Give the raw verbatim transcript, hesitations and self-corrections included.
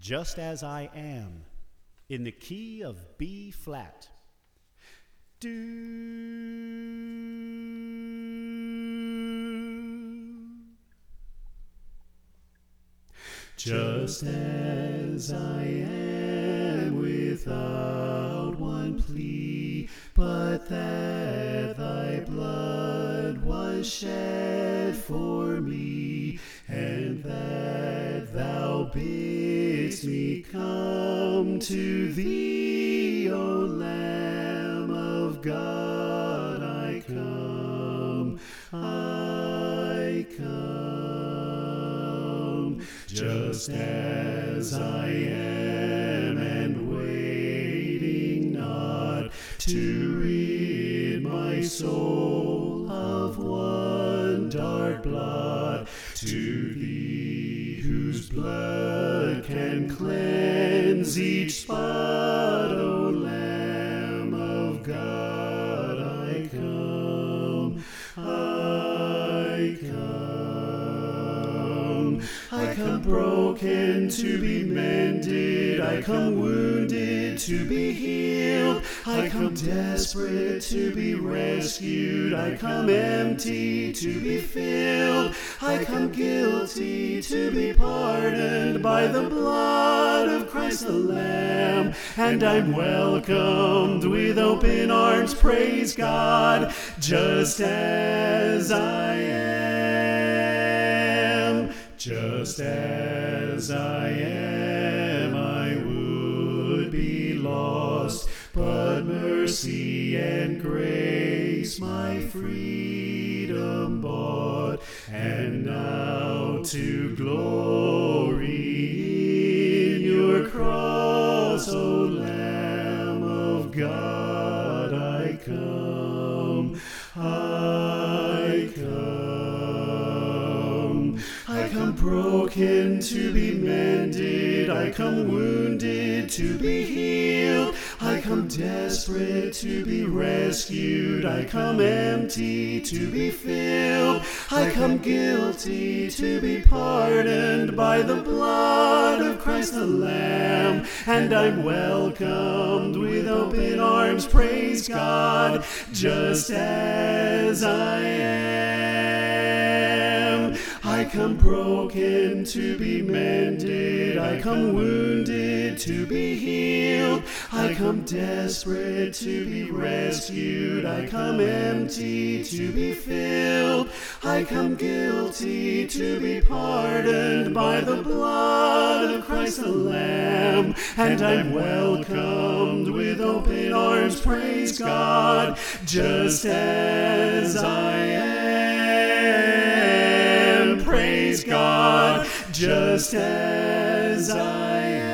Just As I Am, in the key of B flat. Do. Just as I am, without one plea, but that thy blood was shed for me, and that thou bidst me come to thee, O Lamb of God, I come, I come, just as I am, and waiting not to rid my soul of one dark blot, to thee whose blood can cleanse each spot, O Lamb of God, I come, I come, I come broken to be mended, I come wounded to be healed, I come desperate to be rescued, I come empty to be filled, I come guilty to be pardoned by the blood of Christ the Lamb, and I'm welcomed with open arms, praise God, just as I am, just as I am. I would be lost, but mercy and grace my freedom bought, and now to glory in your cross, O Lamb of God, I come, I come, I come broken to be mended, I come wounded to be healed, I come desperate to be rescued, I come empty to be filled, I come guilty to be pardoned by the blood of Christ the Lamb, and I'm welcomed with open arms, praise God, just as I am. I come broken to be mended, I come wounded to be healed, I come desperate to be rescued, I come empty to be filled, I come guilty to be pardoned by the blood of Christ the Lamb, and I'm welcomed with open arms, praise God, just as I am, praise God, just as I am.